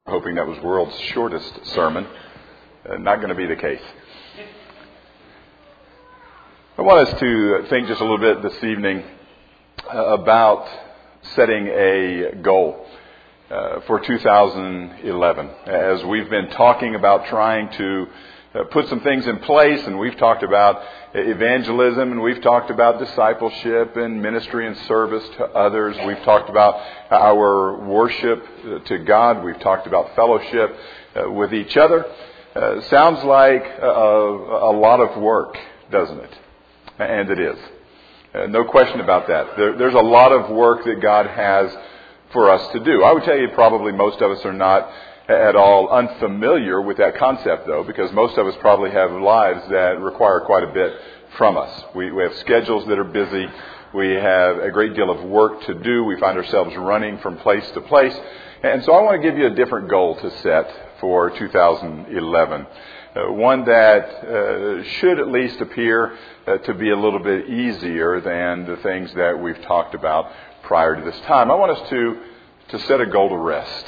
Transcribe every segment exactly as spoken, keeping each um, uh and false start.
hoping that was world's shortest sermon. Uh, not going to be the case. I want us to think just a little bit this evening uh, about setting a goal uh, for two thousand eleven. As we've been talking about trying to uh, put some things in place, and we've talked about evangelism, and we've talked about discipleship and ministry and service to others. We've talked about our worship to God. We've talked about fellowship uh, with each other. Uh, sounds like a, a lot of work, doesn't it? And it is. Uh, no question about that. There, there's a lot of work that God has for us to do. I would tell you probably most of us are not at all unfamiliar with that concept, though, because most of us probably have lives that require quite a bit from us. We, we have schedules that are busy. We have a great deal of work to do. We find ourselves running from place to place. And so I want to give you a different goal to set for two thousand eleven. Uh, one that uh, should at least appear uh, to be a little bit easier than the things that we've talked about prior to this time. I want us to, to set a goal to rest.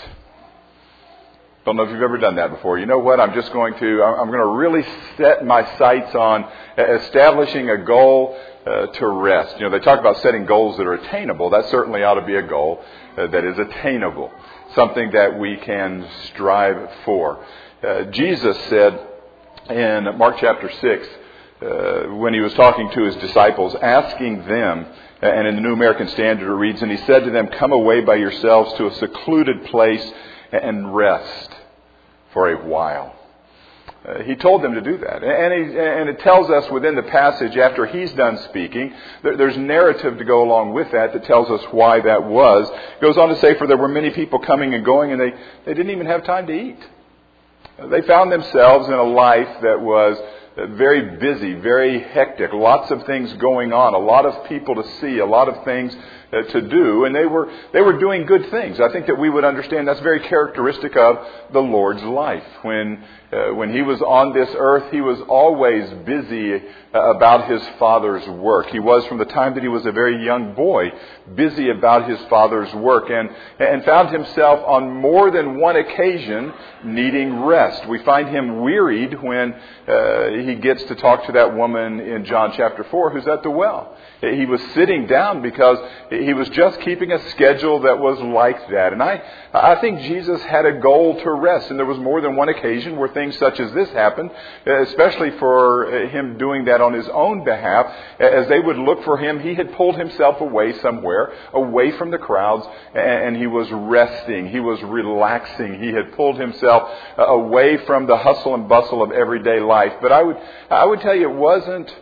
Don't know if you've ever done that before. You know what? I'm just going to, I'm going to really set my sights on establishing a goal uh, to rest. You know, they talk about setting goals that are attainable. That certainly ought to be a goal uh, that is attainable. Something that we can strive for. Uh, Jesus said in Mark chapter six, uh, when he was talking to his disciples, asking them, and in the New American Standard it reads, and he said to them, "Come away by yourselves to a secluded place and rest for a while." Uh, he told them to do that. And, he, and it tells us within the passage, after he's done speaking, there, there's narrative to go along with that that tells us why that was. It goes on to say, for there were many people coming and going, and they, they didn't even have time to eat. They found themselves in a life that was very busy, very hectic, lots of things going on, a lot of people to see, a lot of things uh, to do, and they were they were doing good things. I think that we would understand that's very characteristic of the Lord's life. When uh, when he was on this earth, he was always busy uh, about his Father's work. He was, from the time that he was a very young boy, busy about his Father's work, and and found himself on more than one occasion needing rest. We find him wearied when uh, he gets to talk to that woman in John chapter four who's at the well. He was sitting down because he was just keeping a schedule that was like that. And I, I think Jesus had a goal to rest. And there was more than one occasion where things such as this happened, especially for him doing that on his own behalf. As they would look for him, he had pulled himself away somewhere, away from the crowds, and he was resting. He was relaxing. He had pulled himself away from the hustle and bustle of everyday life. But I would, I would tell you it wasn't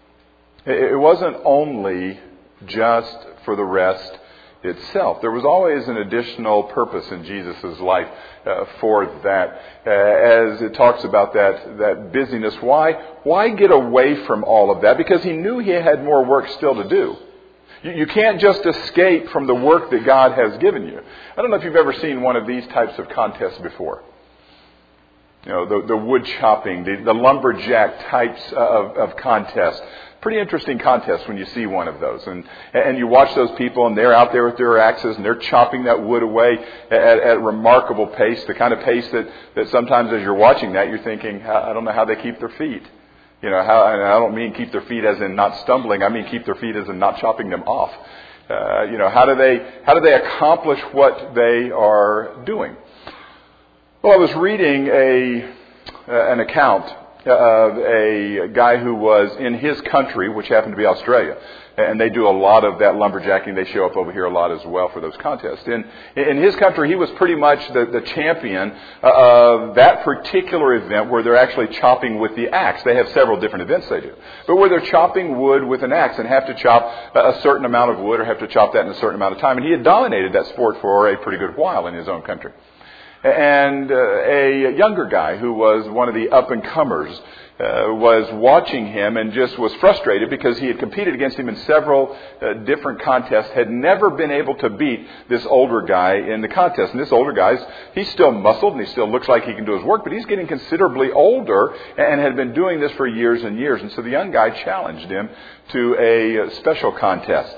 It wasn't only just for the rest itself. There was always an additional purpose in Jesus' life uh, for that. Uh, as it talks about that, that busyness. Why? Why get away from all of that? Because he knew he had more work still to do. You, you can't just escape from the work that God has given you. I don't know if you've ever seen one of these types of contests before. You know, the, the wood chopping, the, the lumberjack types of, of contests. Pretty interesting contest when you see one of those. And and you watch those people, and they're out there with their axes, and they're chopping that wood away at, at remarkable pace, the kind of pace that, that sometimes as you're watching that, you're thinking, I don't know how they keep their feet. You know, how, and I don't mean keep their feet as in not stumbling. I mean keep their feet as in not chopping them off. Uh, you know, how do they how do they accomplish what they are doing? Well, I was reading a uh, an account of a guy who was in his country, which happened to be Australia. And they do a lot of that lumberjacking. They show up over here a lot as well for those contests. In, in his country, he was pretty much the, the champion of that particular event where they're actually chopping with the axe. They have several different events they do. But where they're chopping wood with an axe and have to chop a certain amount of wood or have to chop that in a certain amount of time. And he had dominated that sport for a pretty good while in his own country. And uh, a younger guy who was one of the up-and-comers uh, was watching him and just was frustrated because he had competed against him in several uh, different contests, had never been able to beat this older guy in the contest. And this older guy's, he's still muscled and he still looks like he can do his work, but he's getting considerably older and had been doing this for years and years. And so the young guy challenged him to a special contest.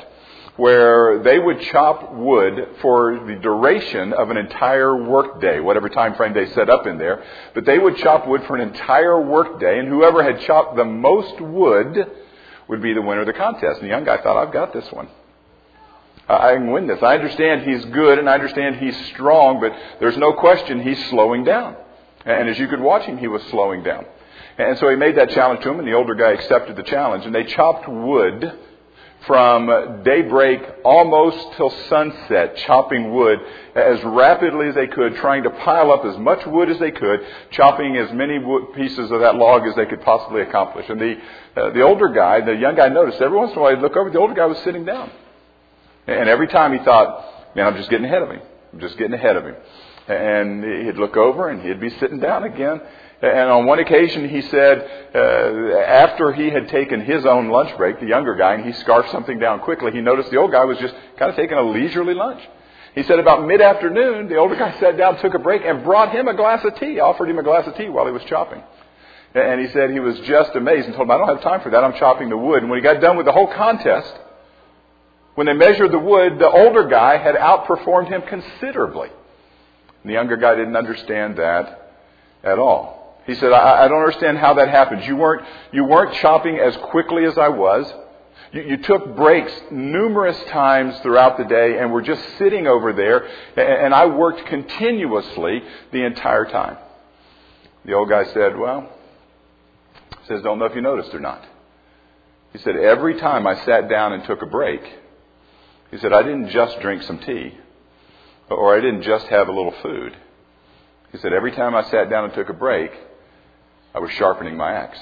where they would chop wood for the duration of an entire workday, whatever time frame they set up in there. But they would chop wood for an entire workday, and whoever had chopped the most wood would be the winner of the contest. And the young guy thought, I've got this one. I can win this. I understand he's good, and I understand he's strong, but there's no question he's slowing down. And as you could watch him, he was slowing down. And so he made that challenge to him, and the older guy accepted the challenge. And they chopped wood from daybreak almost till sunset, chopping wood as rapidly as they could, trying to pile up as much wood as they could, chopping as many wood pieces of that log as they could possibly accomplish. And the uh, the older guy, the young guy noticed, every once in a while he'd look over, the older guy was sitting down. And every time he thought, man, I'm just getting ahead of him. I'm just getting ahead of him. And he'd look over and he'd be sitting down again. And on one occasion he said, uh, after he had taken his own lunch break, the younger guy, and he scarfed something down quickly, he noticed the old guy was just kind of taking a leisurely lunch. He said about mid-afternoon, the older guy sat down, took a break, and brought him a glass of tea, offered him a glass of tea while he was chopping. And he said he was just amazed and told him, I don't have time for that, I'm chopping the wood. And when he got done with the whole contest, when they measured the wood, the older guy had outperformed him considerably. And the younger guy didn't understand that at all. He said, I, I don't understand how that happens. You weren't, you weren't chopping as quickly as I was. You, you took breaks numerous times throughout the day and were just sitting over there. And, and I worked continuously the entire time. The old guy said, well, he says, don't know if you noticed or not. He said, every time I sat down and took a break, he said, I didn't just drink some tea, or I didn't just have a little food. He said, every time I sat down and took a break, I was sharpening my axe.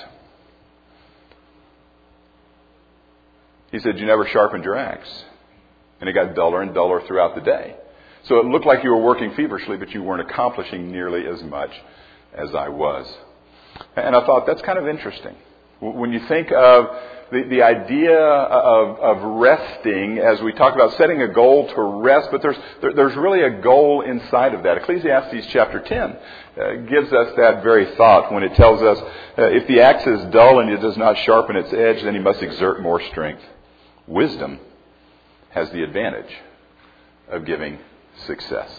He said, you never sharpened your axe. And it got duller and duller throughout the day. So it looked like you were working feverishly, but you weren't accomplishing nearly as much as I was. And I thought, that's kind of interesting. When you think of the, the idea of, of resting, as we talk about setting a goal to rest, but there's there, there's really a goal inside of that. Ecclesiastes chapter ten uh, gives us that very thought when it tells us, uh, if the axe is dull and it does not sharpen its edge, then he must exert more strength. Wisdom has the advantage of giving success.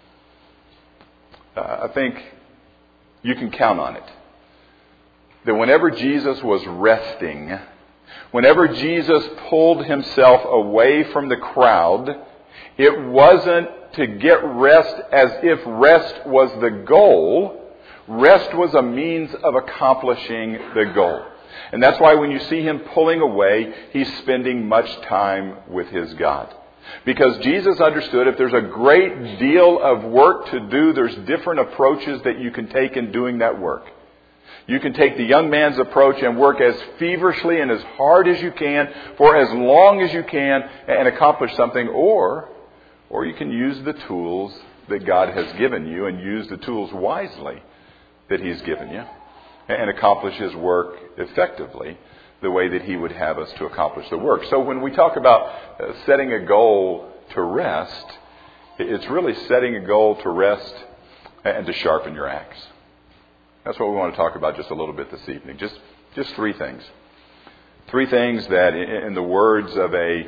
Uh, I think you can count on it. That whenever Jesus was resting, whenever Jesus pulled himself away from the crowd, it wasn't to get rest as if rest was the goal. Rest was a means of accomplishing the goal. And that's why when you see him pulling away, he's spending much time with his God. Because Jesus understood if there's a great deal of work to do, there's different approaches that you can take in doing that work. You can take the young man's approach and work as feverishly and as hard as you can for as long as you can and accomplish something. Or, or you can use the tools that God has given you and use the tools wisely that he's given you and accomplish his work effectively the way that he would have us to accomplish the work. So when we talk about uh, setting a goal to rest, it's really setting a goal to rest and to sharpen your axe. That's what we want to talk about just a little bit this evening. Just just three things. Three things that, in the words of a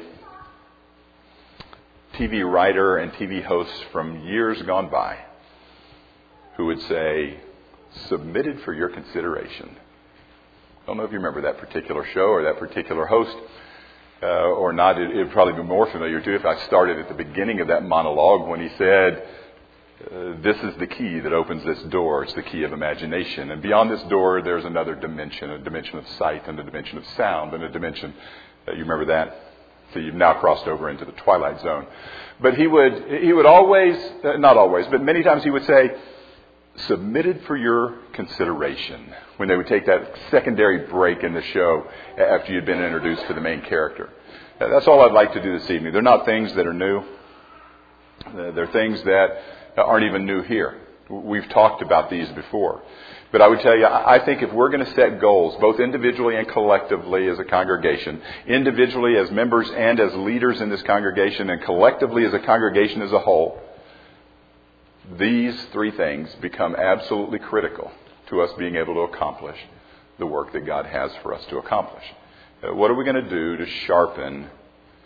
T V writer and T V host from years gone by, who would say, submitted for your consideration. I don't know if you remember that particular show or that particular host uh, or not. It would probably be more familiar to you if I started at the beginning of that monologue when he said, Uh, this is the key that opens this door. It's the key of imagination. And beyond this door, there's another dimension, a dimension of sight and a dimension of sound and a dimension, uh, you remember that? So you've now crossed over into the twilight zone. But he would, he would always, uh, not always, but many times he would say, submitted for your consideration, when they would take that secondary break in the show after you'd been introduced to the main character. Uh, that's all I'd like to do this evening. They're not things that are new. Uh, they're things that aren't even new here. We've talked about these before. But I would tell you, I think if we're going to set goals, both individually and collectively as a congregation, individually as members and as leaders in this congregation, and collectively as a congregation as a whole, these three things become absolutely critical to us being able to accomplish the work that God has for us to accomplish. Uh, what are we going to do to sharpen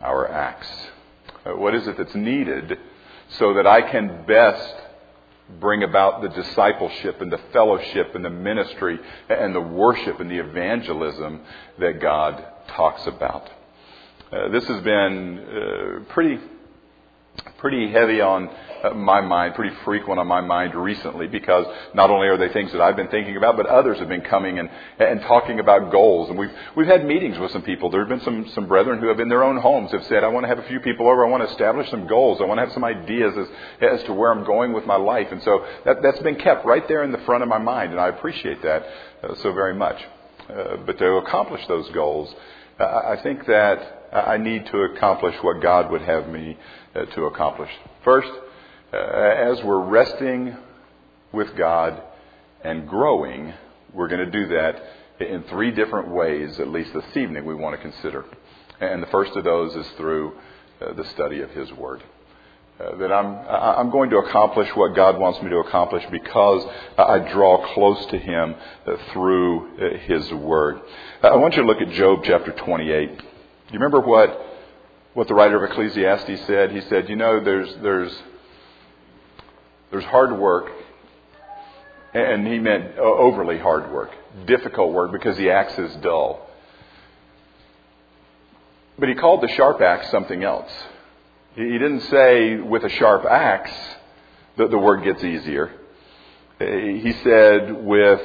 our acts? Uh, what is it that's needed so that I can best bring about the discipleship and the fellowship and the ministry and the worship and the evangelism that God talks about? Uh, this has been uh, pretty pretty heavy on uh, my mind, pretty frequent on my mind recently, because not only are they things that I've been thinking about, but others have been coming and, and talking about goals. And we've we've had meetings with some people. There have been some, some brethren who have in their own homes have said, I want to have a few people over. I want to establish some goals. I want to have some ideas as, as to where I'm going with my life. And so that, that's been kept right there in the front of my mind. And I appreciate that uh, so very much. Uh, but to accomplish those goals, uh, I think that I need to accomplish what God would have me uh, to accomplish. First, uh, as we're resting with God and growing, we're going to do that in three different ways, at least this evening, we want to consider. And the first of those is through uh, the study of His Word. Uh, that I'm I'm going to accomplish what God wants me to accomplish because I draw close to Him uh, through uh, His Word. Uh, I want you to look at Job chapter twenty-eight. Do you remember what what the writer of Ecclesiastes said? He said, you know, there's there's there's hard work, and he meant overly hard work, difficult work, because the axe is dull. But he called the sharp axe something else. He didn't say with a sharp axe that the work gets easier. He said with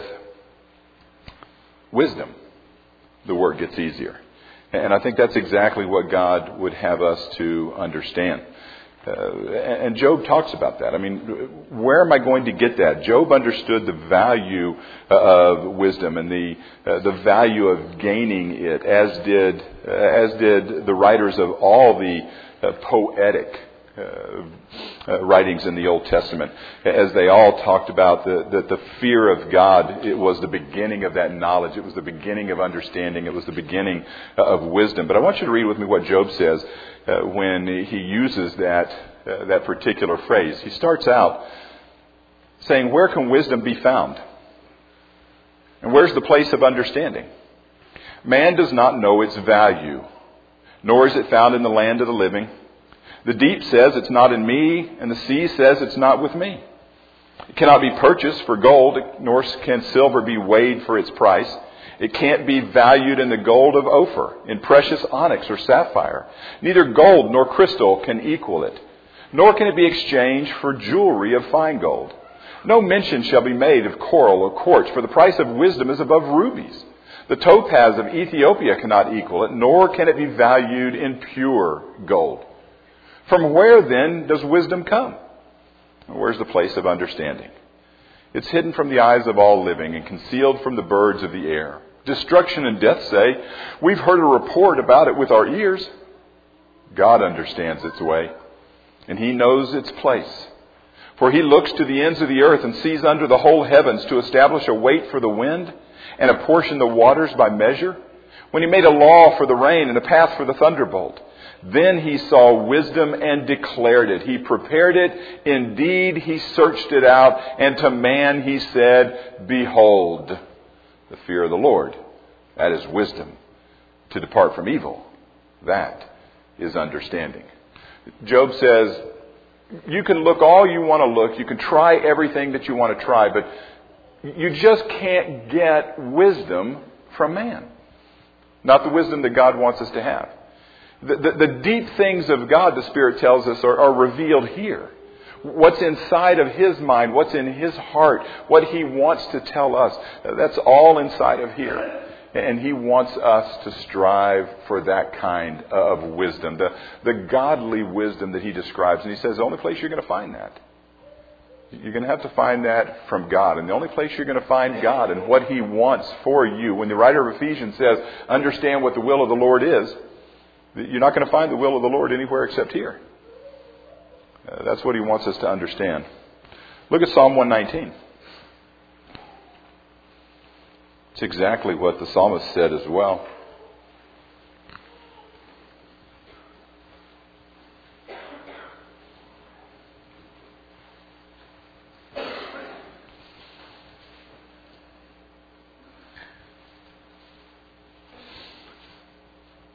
wisdom the work gets easier. And I think that's exactly what God would have us to understand. Uh, and Job talks about that. I mean, where am I going to get that? Job understood the value of wisdom and the uh, the value of gaining it, as did uh, as did the writers of all the uh, poetic uh, uh, writings in the Old Testament, as they all talked about the, the the fear of God. It was the beginning of that knowledge. It was the beginning of understanding. It was the beginning of wisdom. But I want you to read with me what Job says uh, when he uses that uh, that particular phrase. He starts out saying, "Where can wisdom be found? And where's the place of understanding? Man does not know its value, nor is it found in the land of the living. The deep says it's not in me, and the sea says it's not with me. It cannot be purchased for gold, nor can silver be weighed for its price. It can't be valued in the gold of Ophir, in precious onyx or sapphire. Neither gold nor crystal can equal it, nor can it be exchanged for jewelry of fine gold. No mention shall be made of coral or quartz, for the price of wisdom is above rubies. The topaz of Ethiopia cannot equal it, nor can it be valued in pure gold. From where then does wisdom come? Where's the place of understanding? It's hidden from the eyes of all living and concealed from the birds of the air. Destruction and death say, we've heard a report about it with our ears. God understands its way, and He knows its place. For He looks to the ends of the earth and sees under the whole heavens to establish a weight for the wind and apportion the waters by measure. When He made a law for the rain and a path for the thunderbolt, then He saw wisdom and declared it. He prepared it. Indeed, He searched it out. And to man He said, behold, the fear of the Lord, that is wisdom. To depart from evil, that is understanding. Job says, you can look all you want to look. You can try everything that you want to try. But you just can't get wisdom from man. Not the wisdom that God wants us to have. The, the, the deep things of God, the Spirit tells us, are, are revealed here. What's inside of His mind, what's in His heart, what He wants to tell us, that's all inside of here. And He wants us to strive for that kind of wisdom, the, the godly wisdom that He describes. And He says the only place you're going to find that, you're going to have to find that from God. And the only place you're going to find God and what He wants for you, when the writer of Ephesians says, understand what the will of the Lord is, you're not going to find the will of the Lord anywhere except here. Uh, that's what He wants us to understand. Look at Psalm one nineteen. It's exactly what the psalmist said as well.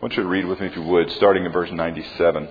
want you to read with me, if you would, starting in verse ninety-seven.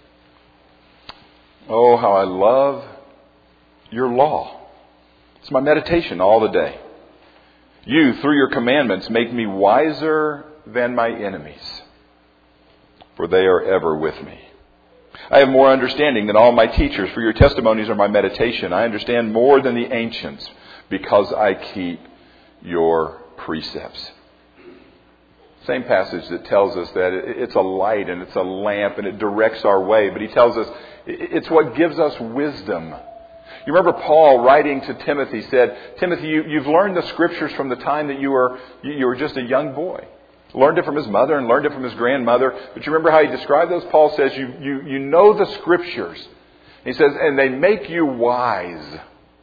Oh, how I love your law. It's my meditation all the day. You, through your commandments, make me wiser than my enemies, for they are ever with me. I have more understanding than all my teachers, for your testimonies are my meditation. I understand more than the ancients, because I keep your precepts. Same passage that tells us that it's a light and it's a lamp and it directs our way. But he tells us it's what gives us wisdom. You remember Paul writing to Timothy said, Timothy, you, you've learned the scriptures from the time that you were you were just a young boy. Learned it from his mother and learned it from his grandmother. But you remember how he described those? Paul says, you, you, you know the scriptures. He says, and they make you wise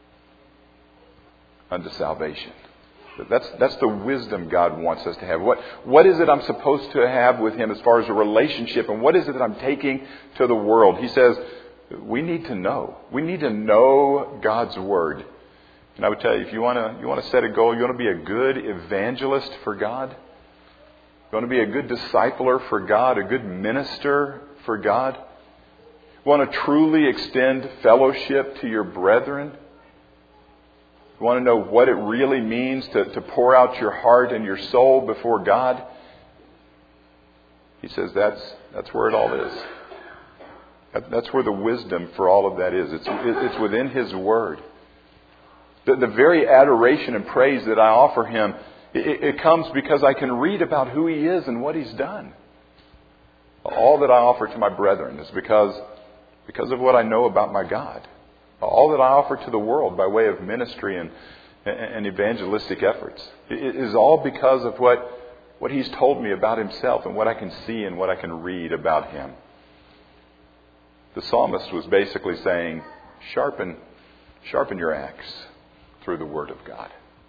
unto salvation. That's that's the wisdom God wants us to have. What what is it I'm supposed to have with Him as far as a relationship, and what is it that I'm taking to the world? He says we need to know. We need to know God's Word. And I would tell you, if you want to you want to set a goal, you want to be a good evangelist for God, you want to be a good discipler for God, a good minister for God, you want to truly extend fellowship to your brethren. You want to know what it really means to, to pour out your heart and your soul before God? He says that's that's where it all is. That, that's where the wisdom for all of that is. It's it's within His Word. The, the very adoration and praise that I offer Him, it, it comes because I can read about who He is and what He's done. All that I offer to my brethren is because because of what I know about my God. All that I offer to the world by way of ministry and, and evangelistic efforts is all because of what, what He's told me about Himself and what I can see and what I can read about Him. The psalmist was basically saying, sharpen, sharpen your axe through the Word of God.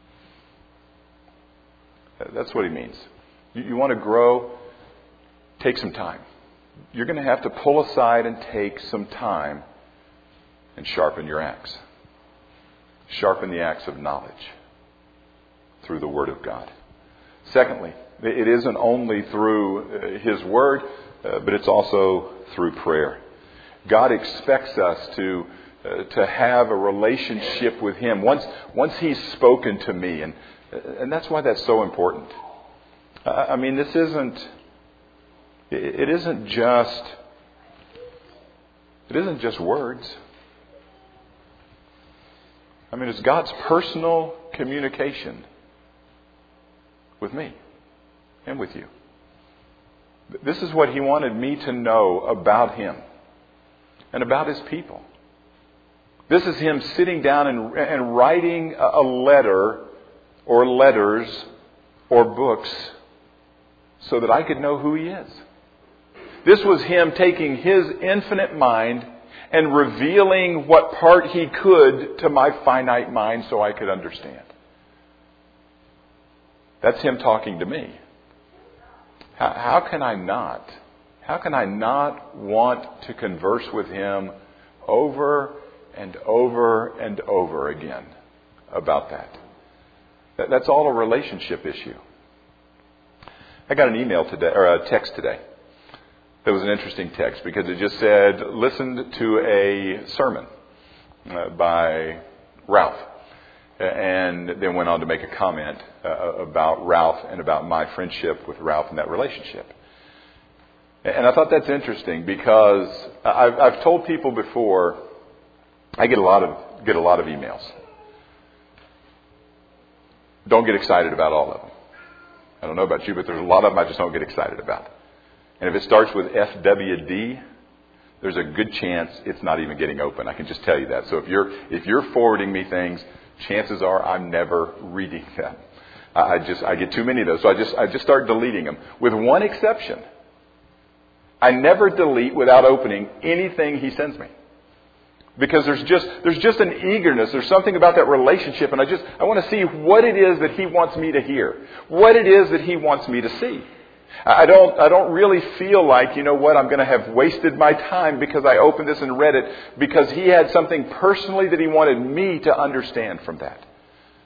That's what he means. You, you want to grow? Take some time. You're going to have to pull aside and take some time and sharpen your axe. Sharpen the axe of knowledge through the Word of God. Secondly, it isn't only through His Word, uh, but it's also through prayer. God expects us to uh, to have a relationship with Him once once He's spoken to me, and and that's why that's so important. Uh, I mean, this isn't it isn't just it isn't just words. I mean, it's God's personal communication with me and with you. This is what He wanted me to know about Him and about His people. This is Him sitting down and, and writing a letter or letters or books so that I could know who He is. This was Him taking His infinite mind and revealing what part He could to my finite mind so I could understand. That's Him talking to me. How, how can I not? How can I not want to converse with Him over and over and over again about that? that that's all a relationship issue. I got an email today, or a text today. That was an interesting text because it just said, listened to a sermon uh, by Ralph. And then went on to make a comment uh, about Ralph and about my friendship with Ralph and that relationship. And I thought that's interesting because I've, I've told people before, I get a lot of get a lot of emails. Don't get excited about all of them. I don't know about you, but there's a lot of them I just don't get excited about. And if it starts with F W D, there's a good chance it's not even getting open. I can just tell you that. So if you're if you're forwarding me things, chances are I'm never reading them. I just I get too many of those, so I just I just start deleting them. With one exception, I never delete without opening anything he sends me, because there's just there's just an eagerness. There's something about that relationship, and I just I want to see what it is that he wants me to hear, what it is that he wants me to see. I don't I don't really feel like, you know what, I'm going to have wasted my time because I opened this and read it, because he had something personally that he wanted me to understand from that.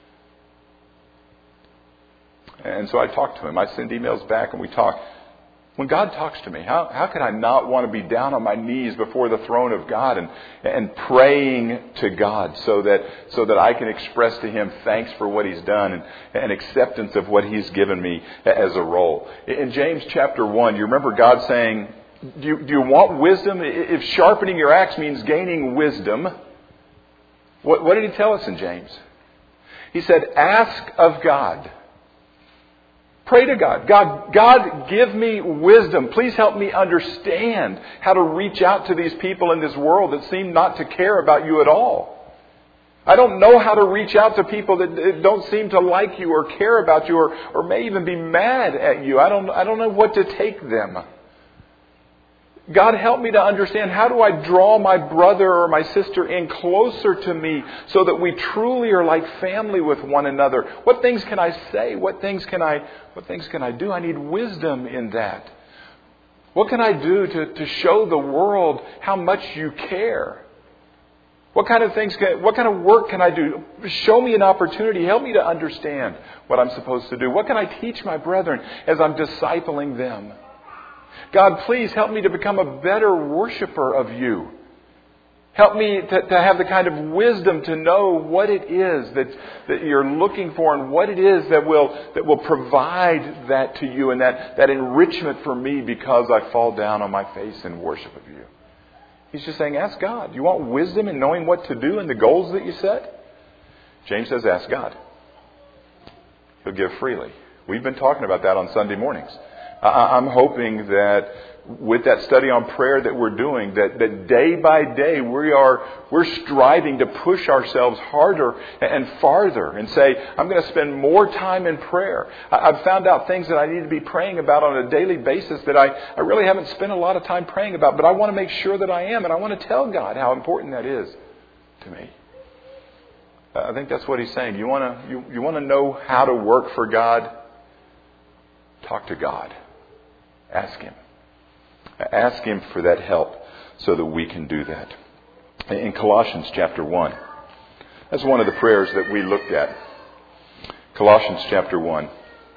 And so I talk to him. I send emails back and we talk. When God talks to me, how, how can I not want to be down on my knees before the throne of God and, and praying to God so that so that I can express to Him thanks for what He's done and, and acceptance of what He's given me as a role. In James chapter one, you remember God saying, do you, do you want wisdom? If sharpening your axe means gaining wisdom, what, what did He tell us in James? He said, ask of God. Pray to God. God, God, give me wisdom. Please help me understand how to reach out to these people in this world that seem not to care about you at all. I don't know how to reach out to people that don't seem to like you or care about you or, or may even be mad at you. I don't, I don't know what to take them. God, help me to understand, how do I draw my brother or my sister in closer to me so that we truly are like family with one another? What things can I say? What things can I, what things can I do? I need wisdom in that. What can I do to, to show the world how much you care? What kind of things can, what kind of work can I do? Show me an opportunity. Help me to understand what I'm supposed to do. What can I teach my brethren as I'm discipling them? God, please help me to become a better worshiper of you. Help me to, to have the kind of wisdom to know what it is that, that you're looking for and what it is that will, that will provide that to you and that, that enrichment for me because I fall down on my face in worship of you. He's just saying, ask God. You want wisdom in knowing what to do and the goals that you set? James says, ask God. He'll give freely. We've been talking about that on Sunday mornings. I'm hoping that with that study on prayer that we're doing, that, that day by day we are we're striving to push ourselves harder and farther and say, I'm going to spend more time in prayer. I've found out things that I need to be praying about on a daily basis that I, I really haven't spent a lot of time praying about, but I want to make sure that I am, and I want to tell God how important that is to me. I think that's what he's saying. You want to you, you want to know how to work for God? Talk to God. Ask Him. Ask Him for that help so that we can do that. In Colossians chapter one, that's one of the prayers that we looked at. Colossians chapter one.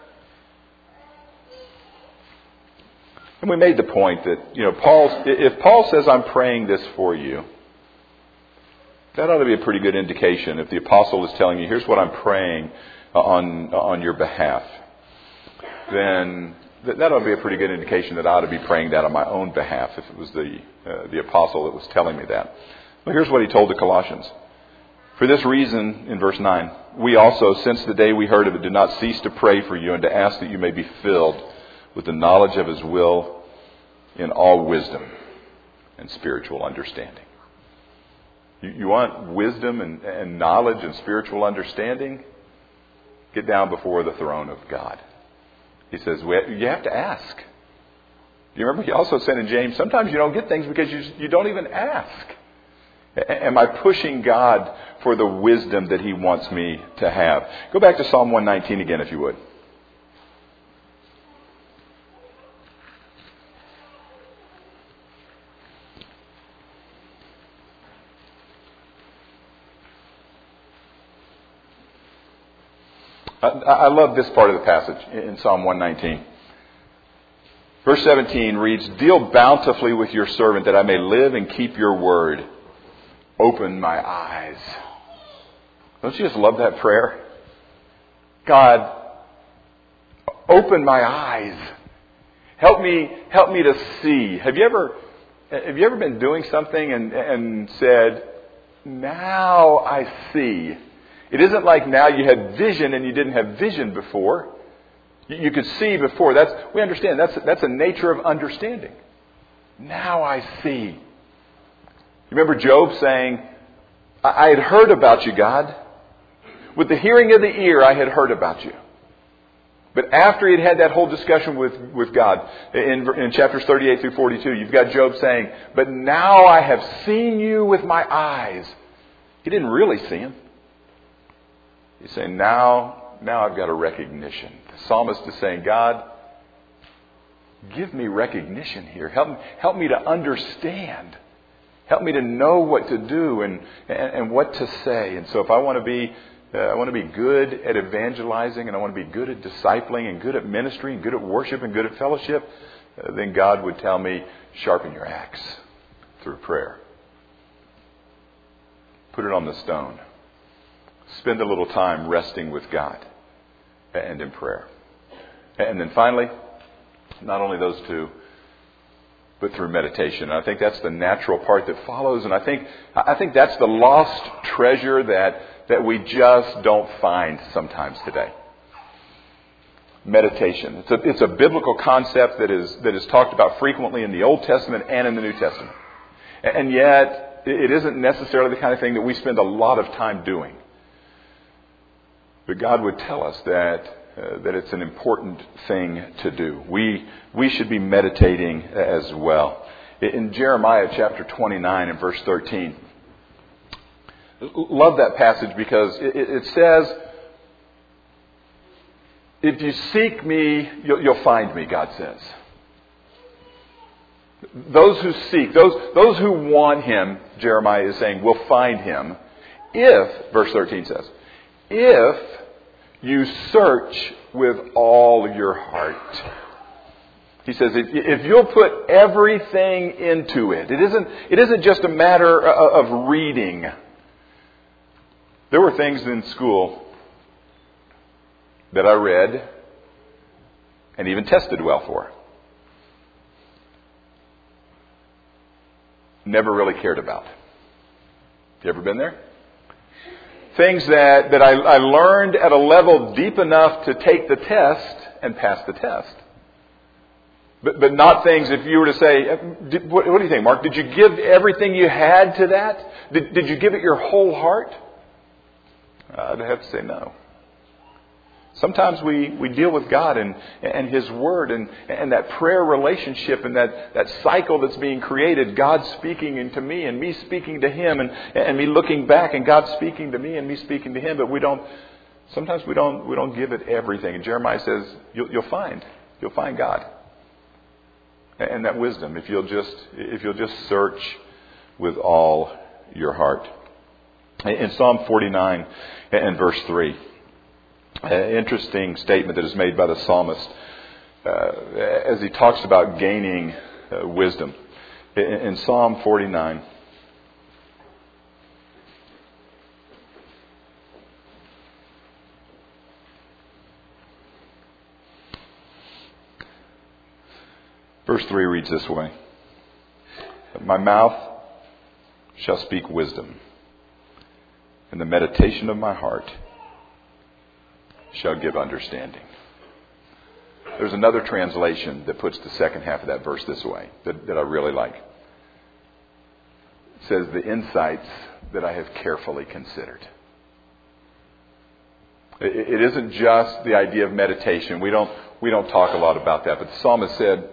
And we made the point that, you know, Paul's, if Paul says, I'm praying this for you, that ought to be a pretty good indication. If the apostle is telling you, here's what I'm praying on, on your behalf, then that ought to be a pretty good indication that I ought to be praying that on my own behalf if it was the uh, the apostle that was telling me that. Well, here's what he told the Colossians. For this reason, in verse nine, we also, since the day we heard of it, do not cease to pray for you and to ask that you may be filled with the knowledge of His will in all wisdom and spiritual understanding. You, you want wisdom and, and knowledge and spiritual understanding? Get down before the throne of God. He says, you have to ask. Do you remember he also said in James, sometimes you don't get things because you, you don't even ask. Am I pushing God for the wisdom that He wants me to have? Go back to Psalm one nineteen again, if you would. I love this part of the passage in Psalm one nineteen. Verse seventeen reads, Deal bountifully with your servant that I may live and keep your word. Open my eyes. Don't you just love that prayer? God, open my eyes. Help me, help me to see. Have you ever, have you ever been doing something and, and said, now I see? It isn't like now you had vision and you didn't have vision before. You could see before. That's we understand. That's that's a nature of understanding. Now I see. You remember Job saying, I had heard about you, God. With the hearing of the ear, I had heard about you. But after he'd had that whole discussion with, with God, in, in chapters thirty-eight through forty-two, you've got Job saying, but now I have seen you with my eyes. He didn't really see him. He's saying, now, now I've got a recognition. The psalmist is saying, God, give me recognition here. Help me, help me to understand. Help me to know what to do and, and, and what to say. And so if I want to be, uh, I want to be good at evangelizing and I want to be good at discipling and good at ministry and good at worship and good at fellowship, uh, then God would tell me, sharpen your axe through prayer. Put it on the stone. Spend a little time resting with God and in prayer. And then finally, not only those two, but through meditation. And I think that's the natural part that follows. And I think I think that's the lost treasure that, that we just don't find sometimes today. Meditation. It's a, it's a biblical concept that is that is talked about frequently in the Old Testament and in the New Testament. And yet, it isn't necessarily the kind of thing that we spend a lot of time doing. But God would tell us that uh, that it's an important thing to do. We we should be meditating as well. In Jeremiah chapter twenty-nine and verse thirteen, love that passage because it, it says, "If you seek me, you'll, you'll find me," God says. Those who seek, those those who want Him, Jeremiah is saying, will find Him. If, verse thirteen says, if you search with all your heart. He says, if, if you'll put everything into it, it isn't, it isn't just a matter of reading. There were things in school that I read and even tested well for. Never really cared about. You ever been there? Things that, that I, I learned at a level deep enough to take the test and pass the test. But, but not things, if you were to say, did, what, what do you think, Mark? Did you give everything you had to that? Did, did you give it your whole heart? I'd have to say no. Sometimes we, we deal with God and, and His Word and, and that prayer relationship and that, that cycle that's being created. God speaking into me and me speaking to Him and, and me looking back and God speaking to me and me speaking to Him. But we don't, sometimes we don't, we don't give it everything. And Jeremiah says, you'll, you'll find, you'll find God. And that wisdom, if you'll just, if you'll just search with all your heart. In Psalm forty-nine and verse three, an interesting statement that is made by the psalmist uh, as he talks about gaining uh, wisdom. In, in Psalm forty-nine, verse three reads this way: "My mouth shall speak wisdom, and the meditation of my heart shall give understanding." There's another translation that puts the second half of that verse this way that, that I really like. It says, "The insights that I have carefully considered." It, it isn't just the idea of meditation. We don't we don't talk a lot about that. But the psalmist said,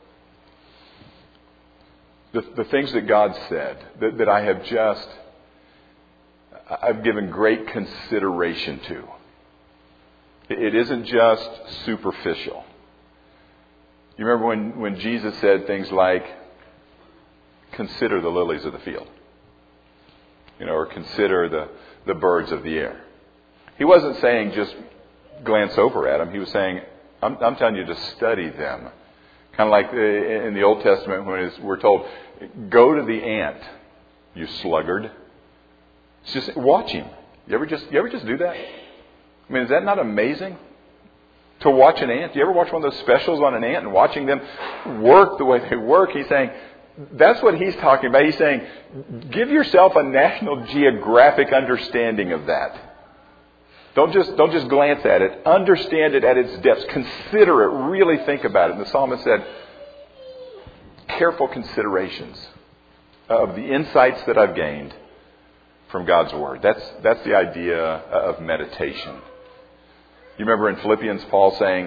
the, the things that God said, that, that I have just, I've given great consideration to. It isn't just superficial. You remember when, when Jesus said things like, consider the lilies of the field. You know, or consider the, the birds of the air. He wasn't saying just glance over at them. He was saying, I'm, I'm telling you to study them. Kind of like in the Old Testament when we're told, go to the ant, you sluggard. It's just watch him. You ever just, you ever just do that? I mean, is that not amazing? To watch an ant. Do you ever watch one of those specials on an ant and watching them work the way they work? He's saying, that's what he's talking about. He's saying, give yourself a National Geographic understanding of that. Don't just, don't just glance at it. Understand it at its depths. Consider it. Really think about it. And the psalmist said, careful considerations of the insights that I've gained from God's Word. That's, that's the idea of meditation. You remember in Philippians, Paul saying,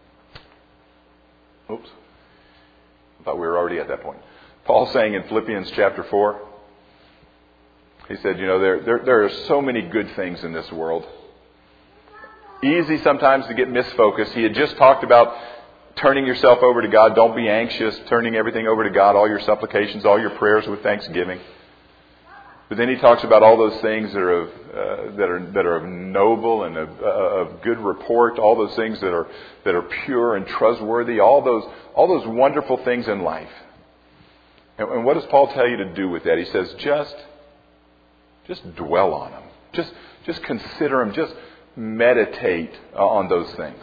oops, I thought we were already at that point. Paul saying in Philippians chapter four, he said, you know, there, there, there are so many good things in this world. Easy sometimes to get misfocused. He had just talked about turning yourself over to God. Don't be anxious, turning everything over to God, all your supplications, all your prayers with thanksgiving. But then he talks about all those things that are of, uh, that are that are of noble and of, uh, of good report, all those things that are that are pure and trustworthy, all those all those wonderful things in life. And, and what does Paul tell you to do with that? He says, just just dwell on them, just just consider them, just meditate on those things.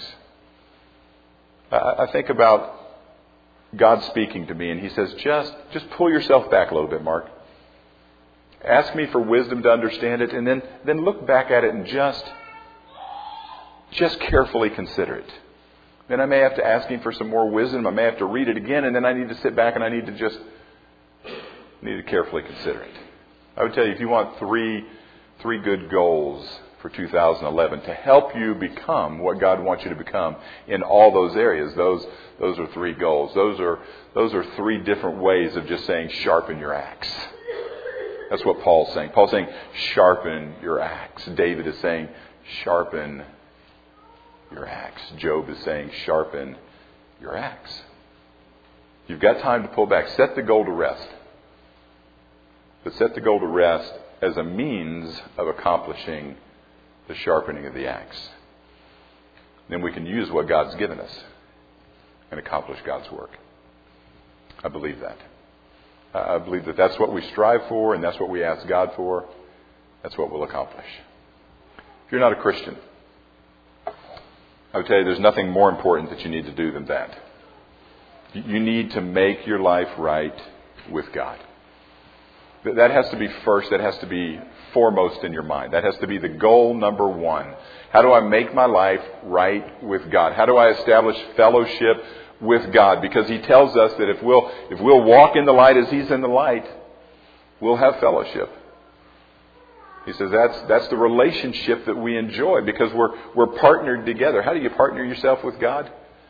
I, I think about God speaking to me, and He says, just just pull yourself back a little bit, Mark. Ask me for wisdom to understand it, and then, then look back at it and just, just carefully consider it. Then I may have to ask Him for some more wisdom. I may have to read it again, and then I need to sit back and I need to just need to carefully consider it. I would tell you, if you want three three good goals for two thousand eleven to help you become what God wants you to become in all those areas, those those are three goals. Those are those are three different ways of just saying sharpen your axe. That's what Paul's saying. Paul's saying, sharpen your axe. David is saying, sharpen your axe. Job is saying, sharpen your axe. You've got time to pull back. Set the goal to rest. But set the goal to rest as a means of accomplishing the sharpening of the axe. Then we can use what God's given us and accomplish God's work. I believe that. I believe that that's what we strive for, and that's what we ask God for. That's what we'll accomplish. If you're not a Christian, I would tell you there's nothing more important that you need to do than that. You need to make your life right with God. That has to be first. That has to be foremost in your mind. That has to be the goal number one. How do I make my life right with God? How do I establish fellowship with God? Because He tells us that if we'll if we'll walk in the light as He's in the light, we'll have fellowship. He says that's that's the relationship that we enjoy because we're we're partnered together. How do you partner yourself with God?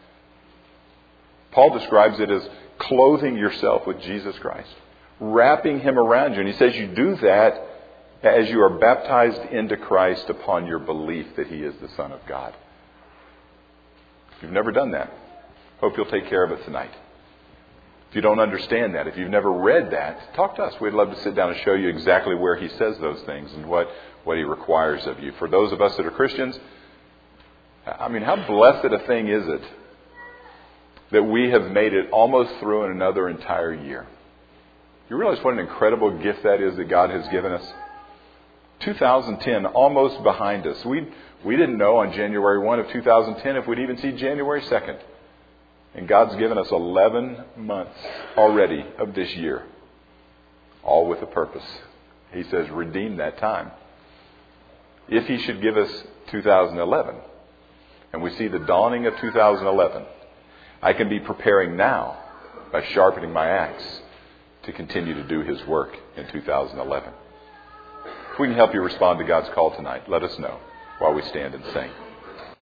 Paul describes it as clothing yourself with Jesus Christ, wrapping Him around you. And he says you do that as you are baptized into Christ upon your belief that He is the Son of God. If you've never done that, hope you'll take care of it tonight. If you don't understand that, if you've never read that, talk to us. We'd love to sit down and show you exactly where He says those things and what, what He requires of you. For those of us that are Christians, I mean, how blessed a thing is it that we have made it almost through in another entire year. You realize what an incredible gift that is that God has given us? two thousand ten, almost behind us. We, we didn't know on January first of two thousand ten if we'd even see January second. And God's given us eleven months already of this year, all with a purpose. He says, redeem that time. If He should give us two thousand eleven, and we see the dawning of two thousand eleven, I can be preparing now by sharpening my axe to continue to do His work in two thousand eleven. If we can help you respond to God's call tonight, let us know while we stand and sing.